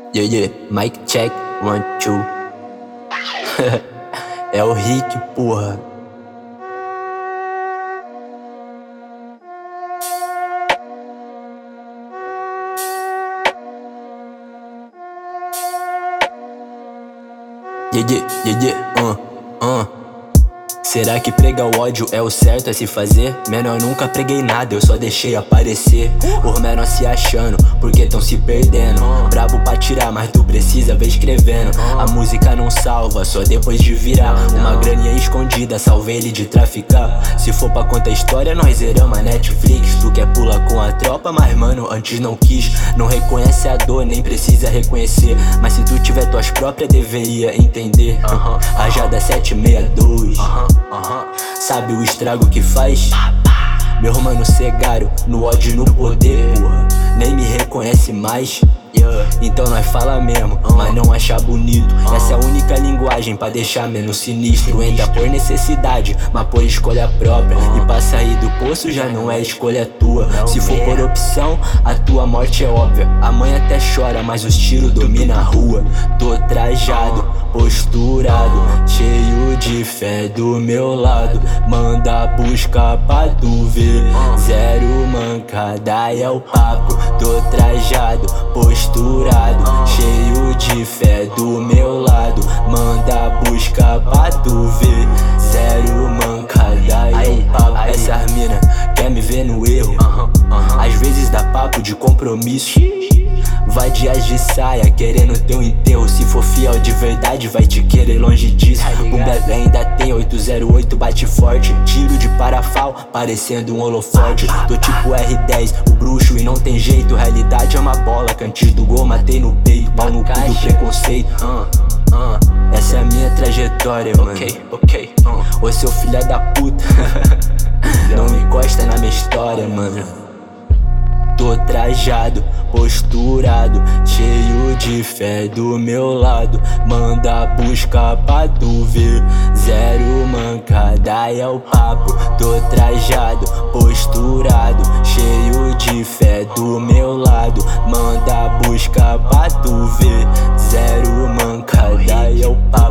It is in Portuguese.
Yeah, yeah, mic check, 1, 2. É o Rick, porra. Yeah, yeah, yeah, yeah, Será que pregar o ódio é o certo a se fazer? Menor, eu nunca preguei nada, eu só deixei aparecer. Os menor se achando, porque tão se perdendo. Brabo pra tirar, mas tu precisa ver escrevendo. A música não salva, só depois de virar. Uma graninha escondida, salvei ele de traficar. Se for pra contar história, nós zeramos a Netflix. Tu quer pular com a tropa, mas mano, antes não quis. Não reconhece a dor, nem precisa reconhecer. Mas se tu tiver tuas próprias, deveria entender. Rajada 762. Sabe o estrago que faz? Meu mano cegaram, no ódio e no poder, porra. Nem me reconhece mais. Então nós fala mesmo, mas não acha bonito. Essa é a única linguagem pra deixar menos sinistro. Entra por necessidade, mas por escolha própria. E pra sair do poço já não é escolha tua. Se for por opção, a tua morte é óbvia. A mãe até chora, mas os tiros dominam a rua. Tô trajado, posturado, cheio de fé do meu lado. Manda buscar pra tu ver. Zero mancada é o papo. Tô trajado, posturado, cheio de fé do meu lado. Manda buscar pra tu ver. Zero mancada é o papo. Essas mina quer me ver no erro. Às vezes dá papo de compromisso. Vai de as de saia, querendo teu enterro. Se for fiel de verdade, vai te querer longe disso. O bebê ainda tem 808, bate forte. Tiro de parafal, parecendo um holofote. Tô tipo R10, o bruxo e não tem jeito. Realidade é uma bola, que antes do gol matei no peito. Pau no cu do preconceito. Essa é a minha trajetória, mano. Ô seu filho da puta, não encosta na minha história, mano. Tô trajado, posturado, cheio de fé do meu lado. Manda buscar pra tu ver. Zero mancada é o papo. Tô trajado, posturado, cheio de fé do meu lado. Manda buscar pra tu ver. Zero mancada é o papo.